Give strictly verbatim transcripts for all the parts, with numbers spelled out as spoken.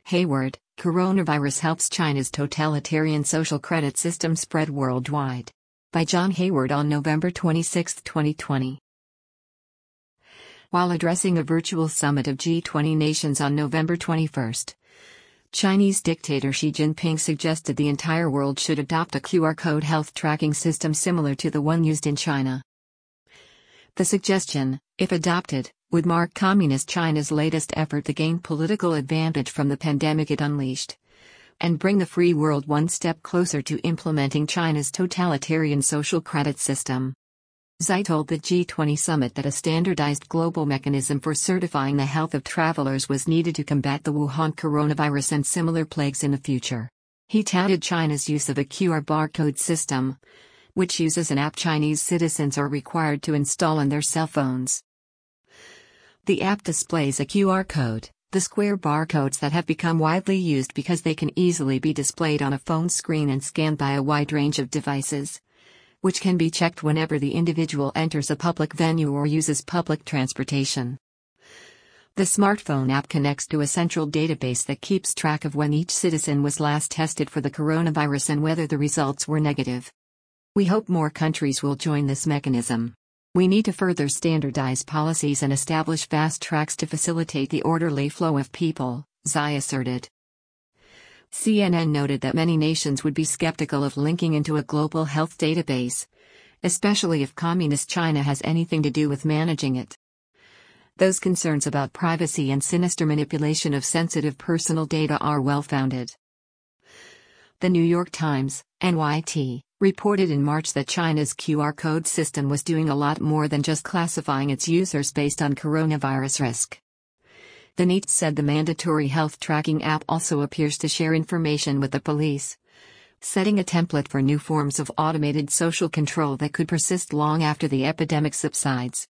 Hayward, Coronavirus Helps China's Totalitarian Social Credit System Spread Worldwide. By John Hayward on November twenty-sixth, twenty twenty. While addressing a virtual summit of G twenty nations on November twenty-first, Chinese dictator Xi Jinping suggested the entire world should adopt a Q R code health tracking system similar to the one used in China. The suggestion, if adopted, would mark Communist China's latest effort to gain political advantage from the pandemic it unleashed, and bring the free world one step closer to implementing China's totalitarian social credit system. Xi told the G twenty summit that a standardized global mechanism for certifying the health of travelers was needed to combat the Wuhan coronavirus and similar plagues in the future. He touted China's use of a Q R barcode system, which uses an app Chinese citizens are required to install on their cell phones. The app displays a Q R code, the square barcodes that have become widely used because they can easily be displayed on a phone screen and scanned by a wide range of devices, which can be checked whenever the individual enters a public venue or uses public transportation. The smartphone app connects to a central database that keeps track of when each citizen was last tested for the coronavirus and whether the results were negative. We hope more countries will join this mechanism. We need to further standardize policies and establish fast tracks to facilitate the orderly flow of people, Xi asserted. C N N noted that many nations would be skeptical of linking into a global health database, especially if Communist China has anything to do with managing it. Those concerns about privacy and sinister manipulation of sensitive personal data are well-founded. The New York Times, N Y T, reported in March that China's Q R code system was doing a lot more than just classifying its users based on coronavirus risk. The N Y T said the mandatory health tracking app also appears to share information with the police, setting a template for new forms of automated social control that could persist long after the epidemic subsides.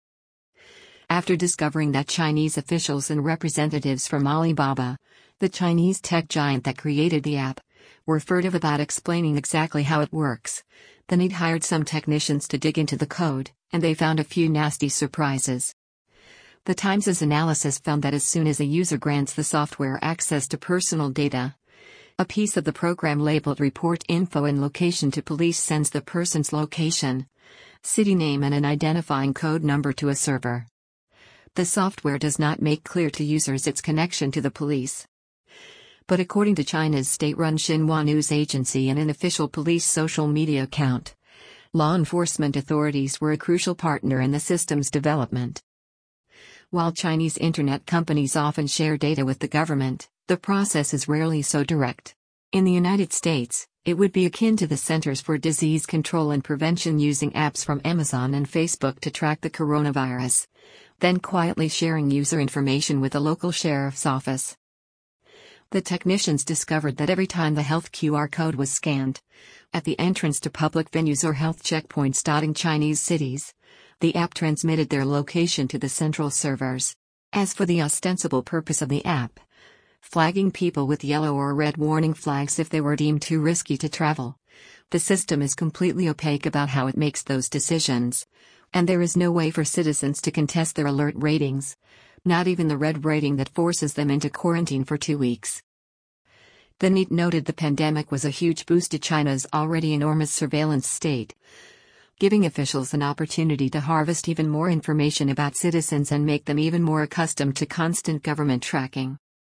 After discovering that Chinese officials and representatives from Alibaba, the Chinese tech giant that created the app, were furtive about explaining exactly how it works, the N Y T hired some technicians to dig into the code, and they found a few nasty surprises. The Times' analysis found that as soon as a user grants the software access to personal data, a piece of the program labeled Report Info and Location to Police sends the person's location, city name and an identifying code number to a server. The software does not make clear to users its connection to the police. But according to China's state-run Xinhua news agency and an official police social media account, law enforcement authorities were a crucial partner in the system's development. While Chinese internet companies often share data with the government, the process is rarely so direct. In the United States, it would be akin to the Centers for Disease Control and Prevention using apps from Amazon and Facebook to track the coronavirus, then quietly sharing user information with a local sheriff's office. The technicians discovered that every time the health Q R code was scanned, at the entrance to public venues or health checkpoints dotting Chinese cities, the app transmitted their location to the central servers. As for the ostensible purpose of the app, flagging people with yellow or red warning flags if they were deemed too risky to travel, the system is completely opaque about how it makes those decisions, and there is no way for citizens to contest their alert ratings, not even the red rating that forces them into quarantine for two weeks. The N Y T noted the pandemic was a huge boost to China's already enormous surveillance state, giving officials an opportunity to harvest even more information about citizens and make them even more accustomed to constant government tracking.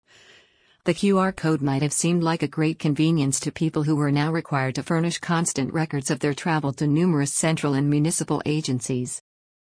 The Q R code might have seemed like a great convenience to people who were now required to furnish constant records of their travel to numerous central and municipal agencies.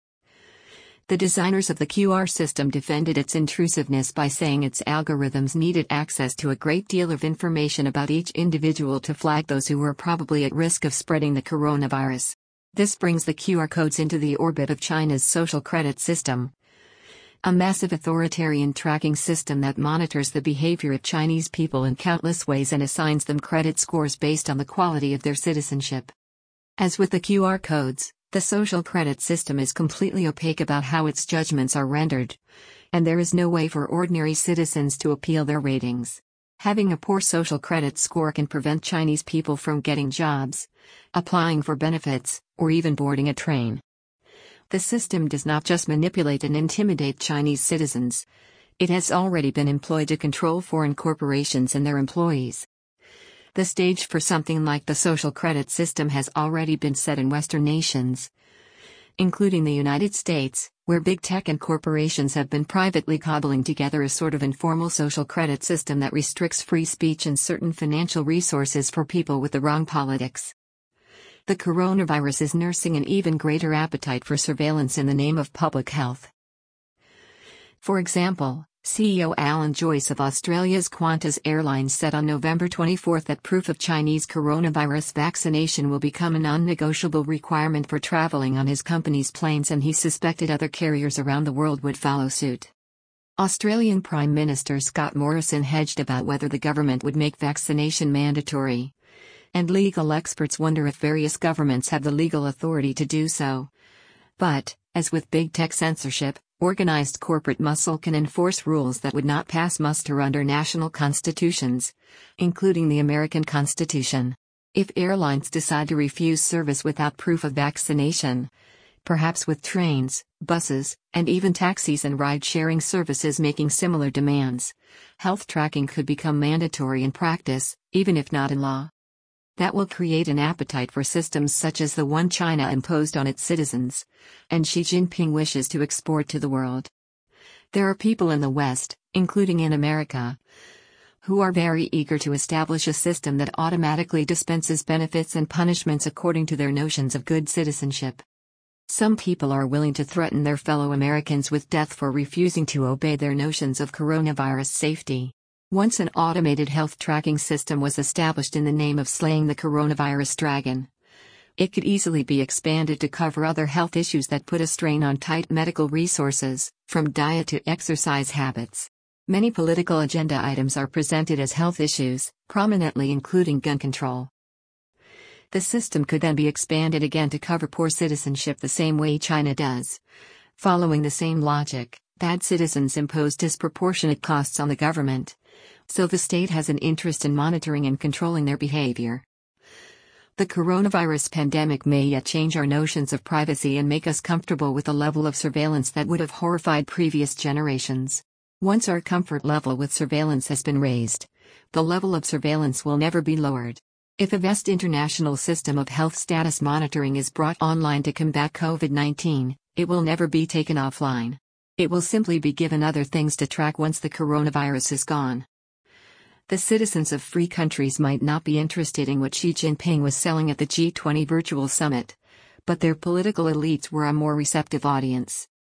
The designers of the Q R system defended its intrusiveness by saying its algorithms needed access to a great deal of information about each individual to flag those who were probably at risk of spreading the coronavirus. This brings the Q R codes into the orbit of China's social credit system, a massive authoritarian tracking system that monitors the behavior of Chinese people in countless ways and assigns them credit scores based on the quality of their citizenship. As with the Q R codes, the social credit system is completely opaque about how its judgments are rendered, and there is no way for ordinary citizens to appeal their ratings. Having a poor social credit score can prevent Chinese people from getting jobs, applying for benefits, or even boarding a train. The system does not just manipulate and intimidate Chinese citizens, It has already been employed to control foreign corporations and their employees. The stage for something like the social credit system has already been set in Western nations, including the United States, where big tech and corporations have been privately cobbling together a sort of informal social credit system that restricts free speech and certain financial resources for people with the wrong politics. The coronavirus is nursing an even greater appetite for surveillance in the name of public health. For example, C E O Alan Joyce of Australia's Qantas Airlines said on November twenty-fourth that proof of Chinese coronavirus vaccination will become a non-negotiable requirement for traveling on his company's planes, and he suspected other carriers around the world would follow suit. Australian Prime Minister Scott Morrison hedged about whether the government would make vaccination mandatory, and legal experts wonder if various governments have the legal authority to do so. But, as with big tech censorship, organized corporate muscle can enforce rules that would not pass muster under national constitutions, including the American Constitution. If airlines decide to refuse service without proof of vaccination, perhaps with trains, buses, and even taxis and ride-sharing services making similar demands, health tracking could become mandatory in practice, even if not in law. That will create an appetite for systems such as the one China imposed on its citizens, and Xi Jinping wishes to export to the world. There are people in the West, including in America, who are very eager to establish a system that automatically dispenses benefits and punishments according to their notions of good citizenship. Some people are willing to threaten their fellow Americans with death for refusing to obey their notions of coronavirus safety. Once an automated health tracking system was established in the name of slaying the coronavirus dragon. It could easily be expanded to cover other health issues that put a strain on tight medical resources, from diet to exercise habits. Many political agenda items are presented as health issues, prominently including gun control. The system could then be expanded again to cover poor citizenship the same way China does. Following the same logic, bad citizens impose disproportionate costs on the government, so the state has an interest in monitoring and controlling their behavior. The coronavirus pandemic may yet change our notions of privacy and make us comfortable with a level of surveillance that would have horrified previous generations. Once our comfort level with surveillance has been raised, the level of surveillance will never be lowered. If a vast international system of health status monitoring is brought online to combat COVID nineteen, it will never be taken offline. It will simply be given other things to track once the coronavirus is gone. The citizens of free countries might not be interested in what Xi Jinping was selling at the G twenty virtual summit, but their political elites were a more receptive audience.